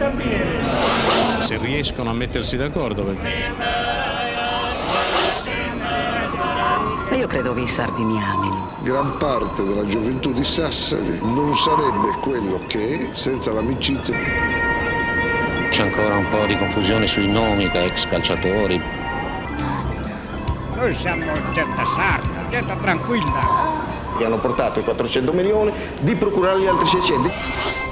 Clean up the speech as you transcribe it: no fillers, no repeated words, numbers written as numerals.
Se riescono a mettersi d'accordo. E io credo che i sardi mi amino. Gran parte della gioventù di Sassari non sarebbe quello che è senza l'amicizia. C'è ancora un po' di confusione sui nomi da ex calciatori. Noi siamo gente sarda, gente tranquilla. Gli hanno portato i 400 milioni di procurare gli altri 600.